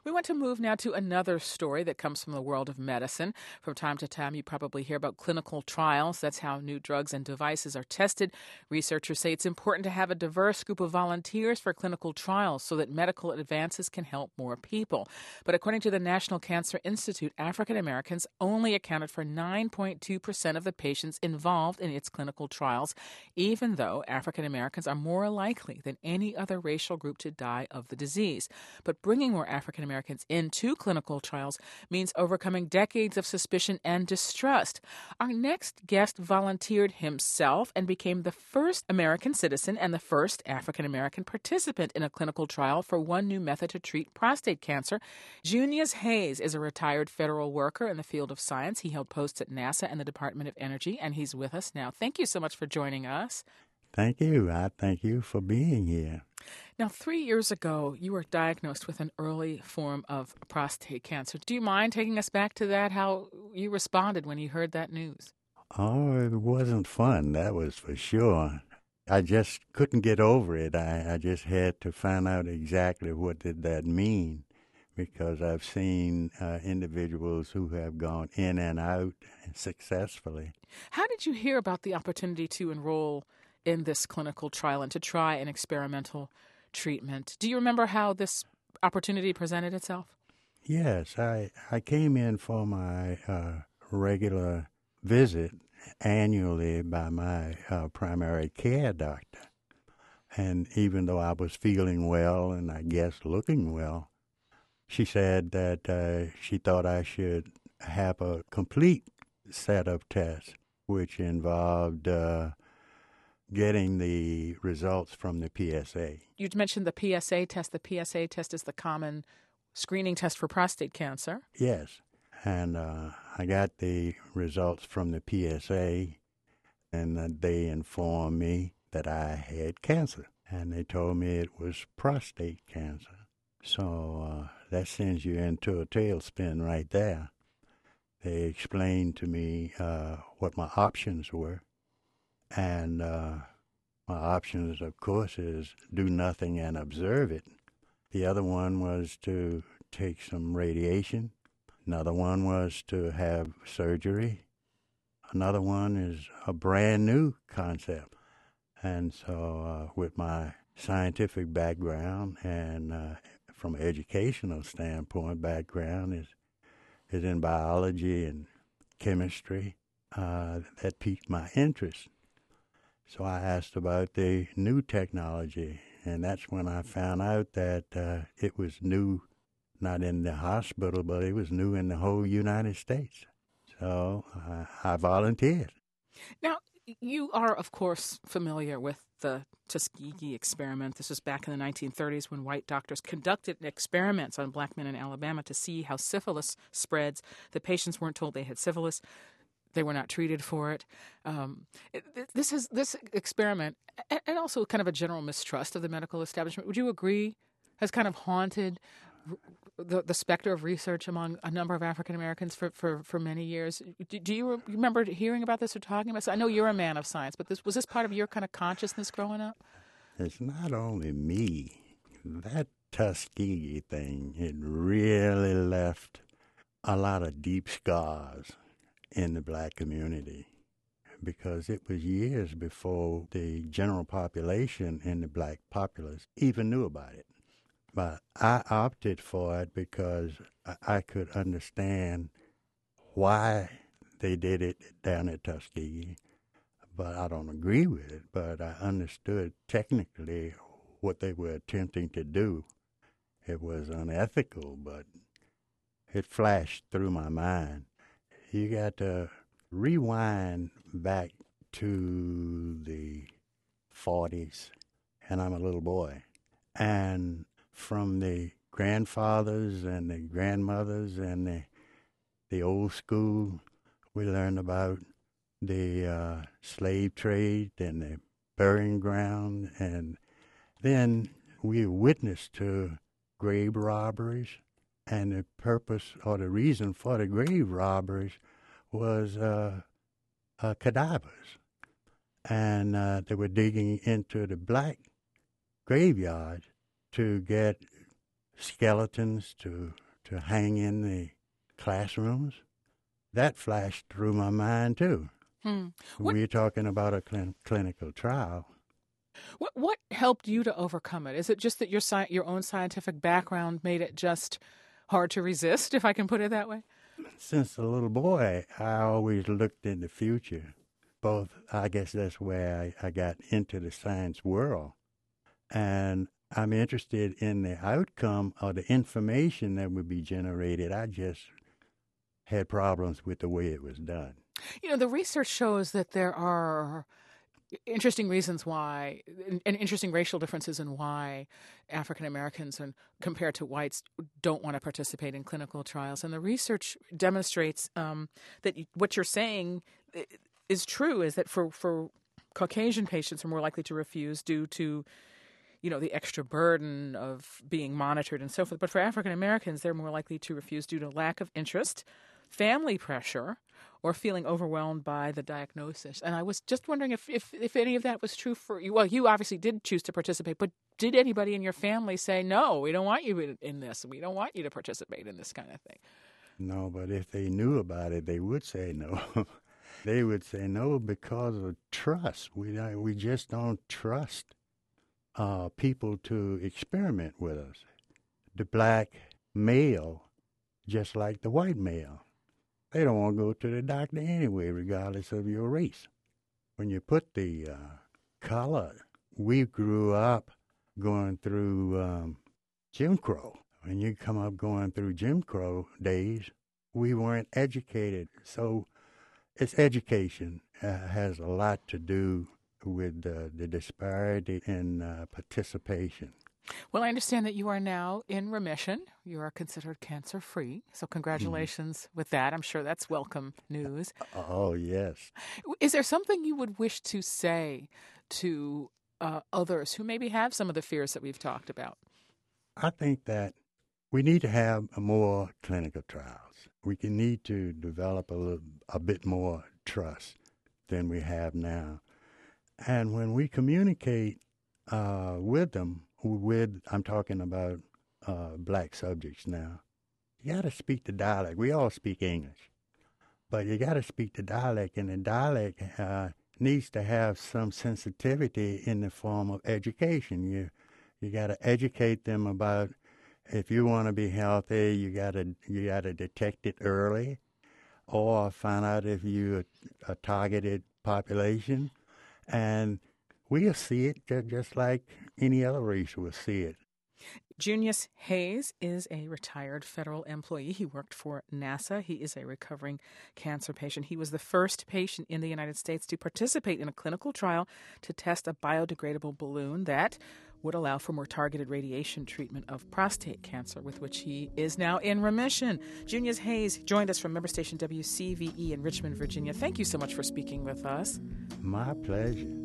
We want to move now to another story that comes from the world of medicine. From time to time, you probably hear about clinical trials. That's how new drugs and devices are tested. Researchers say it's important to have a diverse group of volunteers for clinical trials so that medical advances can help more people. But according to the National Cancer Institute, African Americans only accounted for 9.2% of the patients involved in its clinical trials, even though African Americans are more likely than any other racial group to die of the disease. But bringing more African Americans into clinical trials means overcoming decades of suspicion and distrust. Our next guest volunteered himself and became the first American citizen and the first African American participant in a clinical trial for one new method to treat prostate cancer. Junius Hayes is a retired federal worker in the field of science. He held posts at NASA and the Department of Energy, and he's with us now. Thank you so much for joining us. Thank you. I thank you for being here. Now, 3 years ago, you were diagnosed with an early form of prostate cancer. Do you mind taking us back to that, how you responded when you heard that news? Oh, it wasn't fun, that was for sure. I just couldn't get over it. I just had to find out exactly what did that mean, because I've seen individuals who have gone in and out successfully. How did you hear about the opportunity to enroll in this clinical trial and to try an experimental treatment? Do you remember how this opportunity presented itself? Yes, I came in for my regular visit annually by my primary care doctor. And even though I was feeling well and I guess looking well, she said that she thought I should have a complete set of tests, which involved getting the results from the PSA. You mentioned the PSA test. The PSA test is the common screening test for prostate cancer. Yes, and I got the results from the PSA, and they informed me that I had cancer, and they told me it was prostate cancer. So that sends you into a tailspin right there. They explained to me what my options were, and my options, of course, is do nothing and observe it. The other one was to take some radiation. Another one was to have surgery. Another one is a brand new concept. And so with my scientific background and from an educational standpoint background is in biology and chemistry, that piqued my interest. So I asked about the new technology, and that's when I found out that it was new, not in the hospital, but it was new in the whole United States. So I volunteered. Now, you are, of course, familiar with the Tuskegee experiment. This was back in the 1930s when white doctors conducted experiments on black men in Alabama to see how syphilis spreads. The patients weren't told they had syphilis. They were not treated for it. This experiment, and also kind of a general mistrust of the medical establishment, would you agree, has kind of haunted the specter of research among a number of African Americans for many years? Do you remember hearing about this or talking about this? I know you're a man of science, but was this part of your kind of consciousness growing up? It's not only me. That Tuskegee thing, it really left a lot of deep scars in the black community, because it was years before the general population and the black populace even knew about it. But I opted for it because I could understand why they did it down at Tuskegee, but I don't agree with it. But I understood technically what they were attempting to do. It was unethical, but it flashed through my mind. You got to rewind back to the 40s, and I'm a little boy. And from the grandfathers and the grandmothers and the old school, we learned about the slave trade and the burying ground. And then we witnessed to grave robberies. And the purpose or the reason for the grave robberies was cadavers. And they were digging into the black graveyards to get skeletons to hang in the classrooms. That flashed through my mind, too. We're talking about a clinical trial. What helped you to overcome it? Is it just that your own scientific background made it just hard to resist, if I can put it that way? Since a little boy, I always looked in the future. I guess that's where I got into the science world. And I'm interested in the outcome or the information that would be generated. I just had problems with the way it was done. The research shows that there are interesting reasons why, and interesting racial differences in why African Americans compared to whites don't want to participate in clinical trials. And the research demonstrates that what you're saying is true, is that for Caucasian patients are more likely to refuse due to the extra burden of being monitored and so forth. But for African Americans, they're more likely to refuse due to lack of interest, family pressure, or feeling overwhelmed by the diagnosis. And I was just wondering if any of that was true for you. Well, you obviously did choose to participate, but did anybody in your family say, no, we don't want you in this, we don't want you to participate in this kind of thing? No, but if they knew about it, they would say no. They would say no because of trust. We just don't trust people to experiment with us. The black male, just like the white male, they don't want to go to the doctor anyway, regardless of your race. When you put the color, we grew up going through Jim Crow. When you come up going through Jim Crow days, we weren't educated. So it's education has a lot to do with the disparity in participation. Well, I understand that you are now in remission. You are considered cancer-free. So congratulations with that. I'm sure that's welcome news. Oh, yes. Is there something you would wish to say to others who maybe have some of the fears that we've talked about? I think that we need to have more clinical trials. We need to develop a bit more trust than we have now. And when we communicate with them, I'm talking about black subjects now, you got to speak the dialect. We all speak English, but you got to speak the dialect, and the dialect needs to have some sensitivity in the form of education. You got to educate them about, if you want to be healthy, you got to detect it early, or find out if you're a targeted population, and we'll see it just like any other race will see it. Junius Hayes is a retired federal employee. He worked for NASA. He is a recovering cancer patient. He was the first patient in the United States to participate in a clinical trial to test a biodegradable balloon that would allow for more targeted radiation treatment of prostate cancer, with which he is now in remission. Junius Hayes joined us from member station WCVE in Richmond, Virginia. Thank you so much for speaking with us. My pleasure.